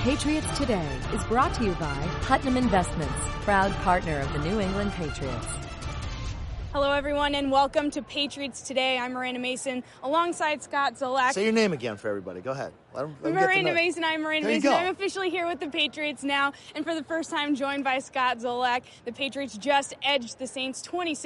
Patriots Today is brought to you by Putnam Investments, proud partner of the New England Patriots. Hello, everyone, and welcome to Patriots Today. I'm Miranda Mason, alongside Scott Zolak. Say your name again for everybody. Go ahead. Let them Miranda Mason. I'm Miranda Mason. Go. I'm officially here with the Patriots now, and for the first time joined by Scott Zolak. The Patriots just edged the Saints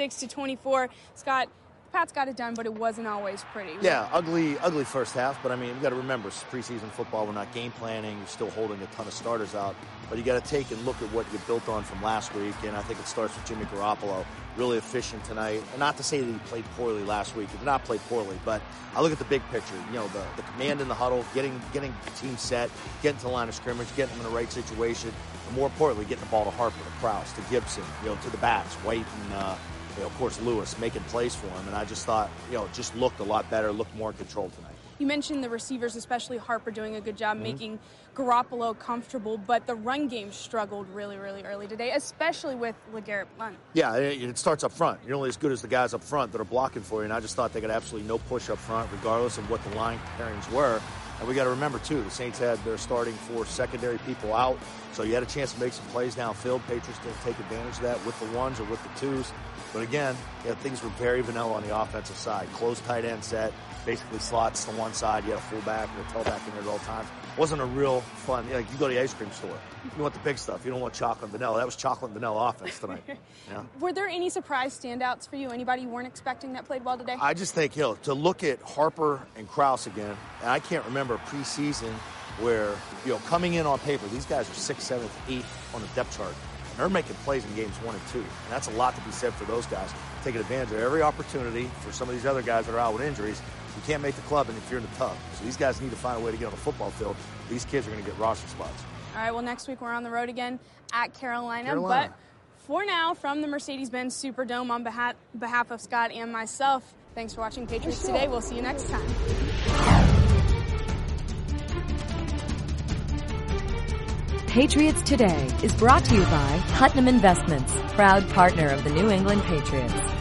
26-24. Scott, Pats got it done, but it wasn't always pretty. Yeah, ugly first half. But, I mean, you got to remember, it's preseason football. We're not game planning. You're still holding a ton of starters out. But you got to take and look at what you built on from last week. And I think it starts with Jimmy Garoppolo. Really efficient tonight. And not to say that he played poorly last week. He did not play poorly. But I look at the big picture. You know, the command in the huddle, getting the team set, getting to the line of scrimmage, getting them in the right situation. And more importantly, getting the ball to Harper, to Krause, to Gibson, to the backs, White and of course, Lewis making plays for him. And I just thought, it just looked a lot better, looked more in control tonight. You mentioned the receivers, especially Harper, doing a good job making Garoppolo comfortable, but the run game struggled really, really early today, especially with LeGarrette Blount. Yeah, it starts up front. You're only as good as the guys up front that are blocking for you, and I just thought they got absolutely no push up front, regardless of what the line pairings were. And we got to remember, too, the Saints had their starting 4 secondary people out, so you had a chance to make some plays downfield. Patriots didn't take advantage of that with the ones or with the twos. But again, things were very vanilla on the offensive side. Closed tight end set, basically slots to one side. You had a fullback and a tailback in there at all times. Wasn't a real fun. You go to the ice cream store. You want the big stuff. You don't want chocolate and vanilla. That was chocolate and vanilla offense tonight. Yeah. Were there any surprise standouts for you? Anybody you weren't expecting that played well today? I just think, to look at Harper and Krause again, and I can't remember preseason where, coming in on paper, these guys are 6th, 7th, 8th on the depth chart. They're making plays in games 1 and 2. And that's a lot to be said for those guys. Taking advantage of every opportunity for some of these other guys that are out with injuries. You can't make the club and if you're in the tub. So these guys need to find a way to get on the football field. These kids are going to get roster spots. All right, well, next week we're on the road again at Carolina. But for now, from the Mercedes-Benz Superdome, on behalf of Scott and myself, thanks for watching Patriots Today. We'll see you next time. Patriots Today is brought to you by Putnam Investments, proud partner of the New England Patriots.